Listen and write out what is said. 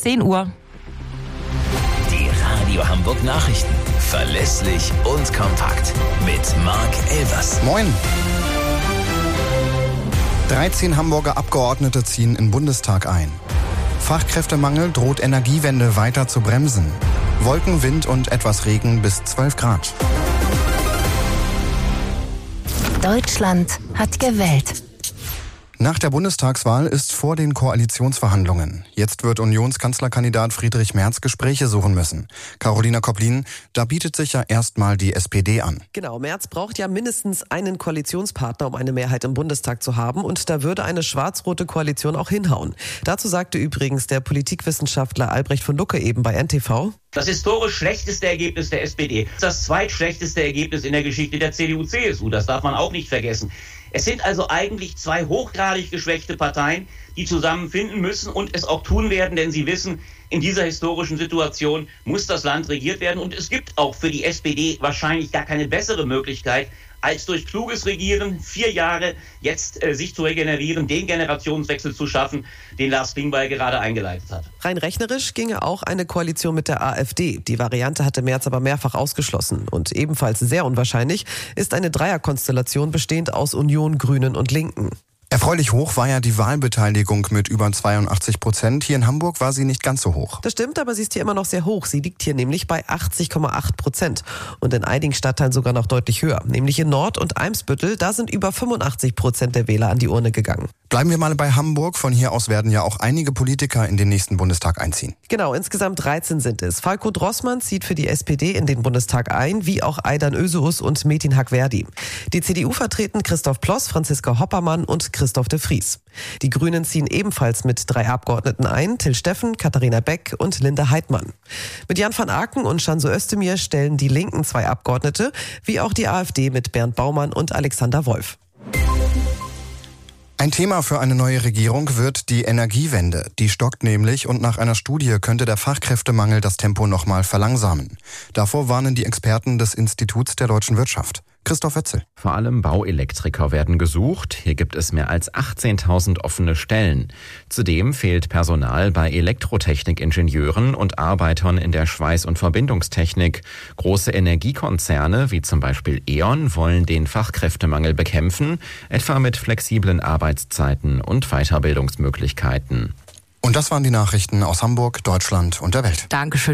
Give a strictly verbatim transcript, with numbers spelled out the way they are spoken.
zehn Uhr. Die Radio Hamburg Nachrichten. Verlässlich und kompakt. Mit Marc Elvers. Moin. dreizehn Hamburger Abgeordnete ziehen in Bundestag ein. Fachkräftemangel droht Energiewende weiter zu bremsen. Wolken, Wind und etwas Regen bis zwölf Grad. Deutschland hat gewählt. Nach der Bundestagswahl ist vor den Koalitionsverhandlungen. Jetzt wird Unionskanzlerkandidat Friedrich Merz Gespräche suchen müssen. Carolina Koplin, da bietet sich ja erstmal die S P D an. Genau, Merz braucht ja mindestens einen Koalitionspartner, um eine Mehrheit im Bundestag zu haben. Und da würde eine schwarz-rote Koalition auch hinhauen. Dazu sagte übrigens der Politikwissenschaftler Albrecht von Lucke eben bei N T V. Das historisch schlechteste Ergebnis der S P D, das zweitschlechteste Ergebnis in der Geschichte der C D U C S U, das darf man auch nicht vergessen. Es sind also eigentlich zwei hochgradig geschwächte Parteien, die zusammenfinden müssen und es auch tun werden, denn sie wissen, in dieser historischen Situation muss das Land regiert werden. Und es gibt auch für die S P D wahrscheinlich gar keine bessere Möglichkeit, als durch kluges Regieren vier Jahre jetzt äh, sich zu regenerieren, den Generationswechsel zu schaffen, den Lars Klingbeil gerade eingeleitet hat. Rein rechnerisch ginge auch eine Koalition mit der AfD. Die Variante hatte Merz aber mehrfach ausgeschlossen. Und ebenfalls sehr unwahrscheinlich ist eine Dreierkonstellation bestehend aus Union, Grünen und Linken. Erfreulich hoch war ja die Wahlbeteiligung mit über zweiundachtzig Prozent. Hier in Hamburg war sie nicht ganz so hoch. Das stimmt, aber sie ist hier immer noch sehr hoch. Sie liegt hier nämlich bei achtzig Komma acht Prozent. Und in einigen Stadtteilen sogar noch deutlich höher. Nämlich in Nord- und Eimsbüttel, da sind über fünfundachtzig Prozent der Wähler an die Urne gegangen. Bleiben wir mal bei Hamburg. Von hier aus werden ja auch einige Politiker in den nächsten Bundestag einziehen. Genau, insgesamt dreizehn sind es. Falko Drossmann zieht für die S P D in den Bundestag ein, wie auch Aydan Özeus und Metin Hak-Verdi. Die C D U vertreten Christoph Ploss, Franziska Hoppermann und Christoph de Vries. Die Grünen ziehen ebenfalls mit drei Abgeordneten ein, Till Steffen, Katharina Beck und Linda Heidmann. Mit Jan van Aken und Shanso Özdemir stellen die Linken zwei Abgeordnete, wie auch die AfD mit Bernd Baumann und Alexander Wolf. Ein Thema für eine neue Regierung wird die Energiewende. Die stockt nämlich und nach einer Studie könnte der Fachkräftemangel das Tempo nochmal verlangsamen. Davor warnen die Experten des Instituts der deutschen Wirtschaft. Christoph Wetzel. Vor allem Bauelektriker werden gesucht. Hier gibt es mehr als achtzehntausend offene Stellen. Zudem fehlt Personal bei Elektrotechnikingenieuren und Arbeitern in der Schweiß- und Verbindungstechnik. Große Energiekonzerne wie zum Beispiel E.ON wollen den Fachkräftemangel bekämpfen, etwa mit flexiblen Arbeitszeiten und Weiterbildungsmöglichkeiten. Und das waren die Nachrichten aus Hamburg, Deutschland und der Welt. Dankeschön.